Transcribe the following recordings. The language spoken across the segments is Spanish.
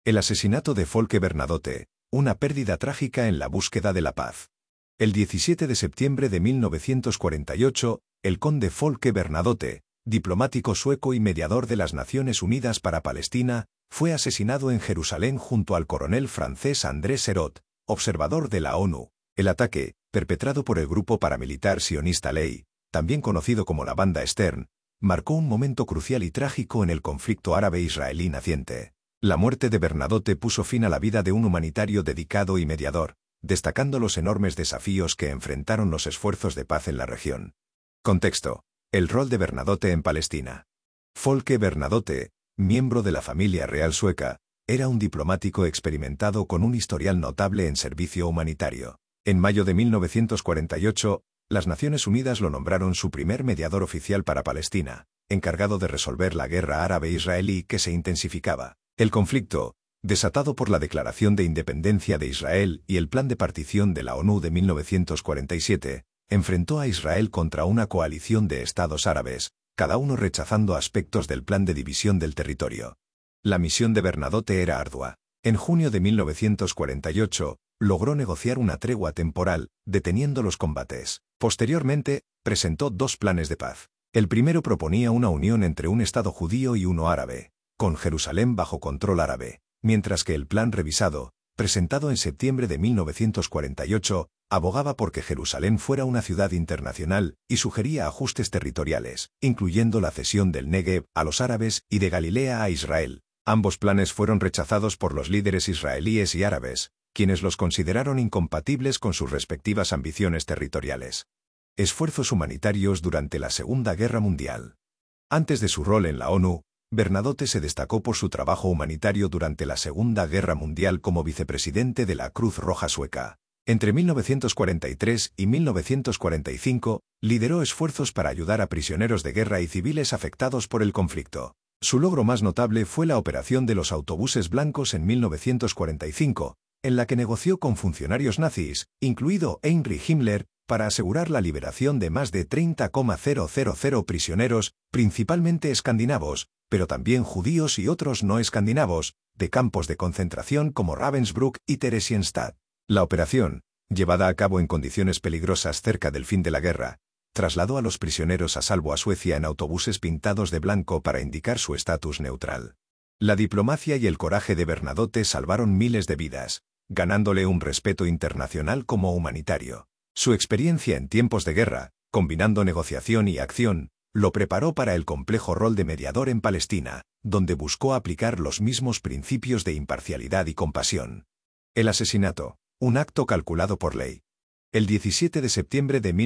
El asesinato de Folke Bernadotte, una pérdida trágica en la búsqueda de la paz. El 17 de septiembre de 1948, el conde Folke Bernadotte, diplomático sueco y mediador de las Naciones Unidas para Palestina, fue asesinado en Jerusalén junto al coronel francés André Serot, observador de la ONU. El ataque, perpetrado por el grupo paramilitar sionista Ley, también conocido como la Banda Stern, marcó un momento crucial y trágico en el conflicto árabe-israelí naciente. La muerte de Bernadotte puso fin a la vida de un humanitario dedicado y mediador, destacando los enormes desafíos que enfrentaron los esfuerzos de paz en la región. Contexto: el rol de Bernadotte en Palestina. Folke Bernadotte, miembro de la familia real sueca, era un diplomático experimentado con un historial notable en servicio humanitario. En mayo de 1948, las Naciones Unidas lo nombraron su primer mediador oficial para Palestina, encargado de resolver la guerra árabe-israelí que se intensificaba. El conflicto, desatado por la Declaración de Independencia de Israel y el Plan de Partición de la ONU de 1947, enfrentó a Israel contra una coalición de estados árabes, cada uno rechazando aspectos del plan de división del territorio. La misión de Bernadotte era ardua. En junio de 1948, logró negociar una tregua temporal, deteniendo los combates. Posteriormente, presentó dos planes de paz. El primero proponía una unión entre un Estado judío y uno árabe, con Jerusalén bajo control árabe, mientras que el plan revisado, presentado en septiembre de 1948, abogaba por que Jerusalén fuera una ciudad internacional y sugería ajustes territoriales, incluyendo la cesión del Negev a los árabes y de Galilea a Israel. Ambos planes fueron rechazados por los líderes israelíes y árabes, quienes los consideraron incompatibles con sus respectivas ambiciones territoriales. Esfuerzos humanitarios durante la Segunda Guerra Mundial. Antes de su rol en la ONU, Bernadotte se destacó por su trabajo humanitario durante la Segunda Guerra Mundial como vicepresidente de la Cruz Roja Sueca. Entre 1943 y 1945, lideró esfuerzos para ayudar a prisioneros de guerra y civiles afectados por el conflicto. Su logro más notable fue la operación de los autobuses blancos en 1945, en la que negoció con funcionarios nazis, incluido Heinrich Himmler, para asegurar la liberación de más de 30,000 prisioneros, principalmente escandinavos, pero también judíos y otros no escandinavos, de campos de concentración como Ravensbrück y Theresienstadt. La operación, llevada a cabo en condiciones peligrosas cerca del fin de la guerra, trasladó a los prisioneros a salvo a Suecia en autobuses pintados de blanco para indicar su estatus neutral. La diplomacia y el coraje de Bernadotte salvaron miles de vidas, ganándole un respeto internacional como humanitario. Su experiencia en tiempos de guerra, combinando negociación y acción, lo preparó para el complejo rol de mediador en Palestina, donde buscó aplicar los mismos principios de imparcialidad y compasión. El asesinato, un acto calculado por Ley. El 17 de septiembre de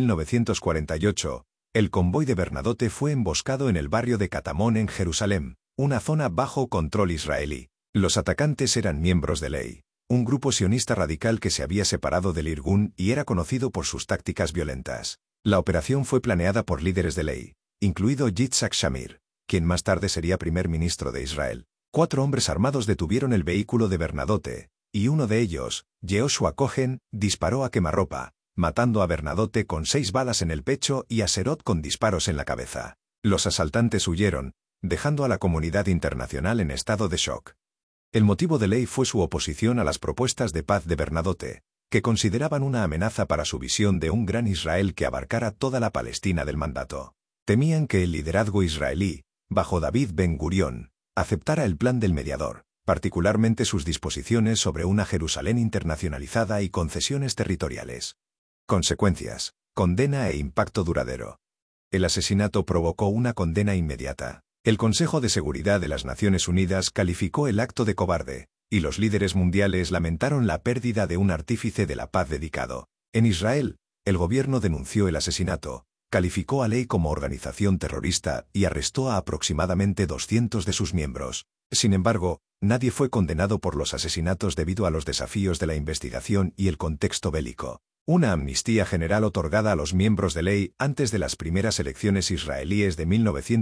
1948, el convoy de Bernadotte fue emboscado en el barrio de Katamón en Jerusalén, una zona bajo control israelí. Los atacantes eran miembros de Ley, un grupo sionista radical que se había separado del Irgun y era conocido por sus tácticas violentas. La operación fue planeada por líderes de Ley, incluido Yitzhak Shamir, quien más tarde sería primer ministro de Israel. 4 hombres armados detuvieron el vehículo de Bernadotte, y uno de ellos, Yehoshua Cohen, disparó a quemarropa, matando a Bernadotte con 6 balas en el pecho y a Serot con disparos en la cabeza. Los asaltantes huyeron, dejando a la comunidad internacional en estado de shock. El motivo de Ley fue su oposición a las propuestas de paz de Bernadotte, que consideraban una amenaza para su visión de un gran Israel que abarcara toda la Palestina del mandato. Temían que el liderazgo israelí, bajo David Ben-Gurión, aceptara el plan del mediador, particularmente sus disposiciones sobre una Jerusalén internacionalizada y concesiones territoriales. Consecuencias, condena e impacto duradero. El asesinato provocó una condena inmediata. El Consejo de Seguridad de las Naciones Unidas calificó el acto de cobarde, y los líderes mundiales lamentaron la pérdida de un artífice de la paz dedicado. En Israel, el gobierno denunció el asesinato, calificó a Ley como organización terrorista y arrestó a aproximadamente 200 de sus miembros. Sin embargo, nadie fue condenado por los asesinatos debido a los desafíos de la investigación y el contexto bélico. Una amnistía general otorgada a los miembros de Ley antes de las primeras elecciones israelíes de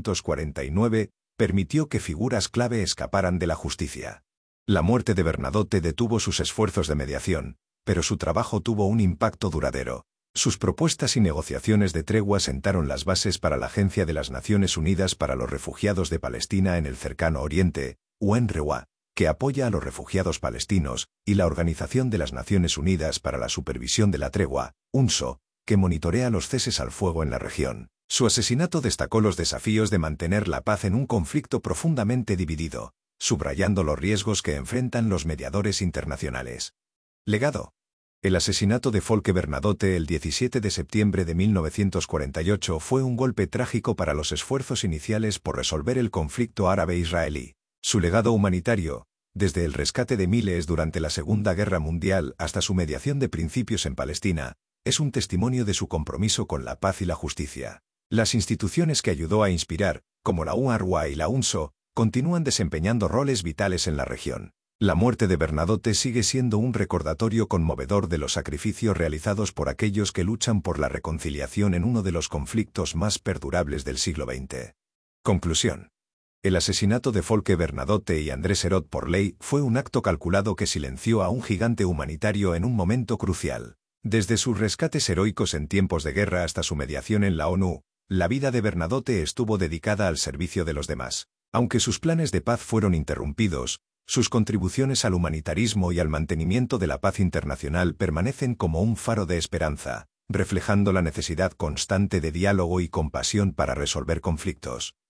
1949 permitió que figuras clave escaparan de la justicia. La muerte de Bernadotte detuvo sus esfuerzos de mediación, pero su trabajo tuvo un impacto duradero. Sus propuestas y negociaciones de tregua sentaron las bases para la Agencia de las Naciones Unidas para los Refugiados de Palestina en el Cercano Oriente, UNRWA, que apoya a los refugiados palestinos, y la Organización de las Naciones Unidas para la Supervisión de la Tregua, UNSO, que monitorea los ceses al fuego en la región. Su asesinato destacó los desafíos de mantener la paz en un conflicto profundamente dividido, subrayando los riesgos que enfrentan los mediadores internacionales. Legado. El asesinato de Folke Bernadotte el 17 de septiembre de 1948 fue un golpe trágico para los esfuerzos iniciales por resolver el conflicto árabe-israelí. Su legado humanitario, desde el rescate de miles durante la Segunda Guerra Mundial hasta su mediación de principios en Palestina, es un testimonio de su compromiso con la paz y la justicia. Las instituciones que ayudó a inspirar, como la UNRWA y la UNSO, continúan desempeñando roles vitales en la región. La muerte de Bernadotte sigue siendo un recordatorio conmovedor de los sacrificios realizados por aquellos que luchan por la reconciliación en uno de los conflictos más perdurables del siglo XX. Conclusión. El asesinato de Folke Bernadotte y Andrés Herod por ley fue un acto calculado que silenció a un gigante humanitario en un momento crucial. Desde sus rescates heroicos en tiempos de guerra hasta su mediación en la ONU, la vida de Bernadotte estuvo dedicada al servicio de los demás. Aunque sus planes de paz fueron interrumpidos, sus contribuciones al humanitarismo y al mantenimiento de la paz internacional permanecen como un faro de esperanza, reflejando la necesidad constante de diálogo y compasión para resolver conflictos.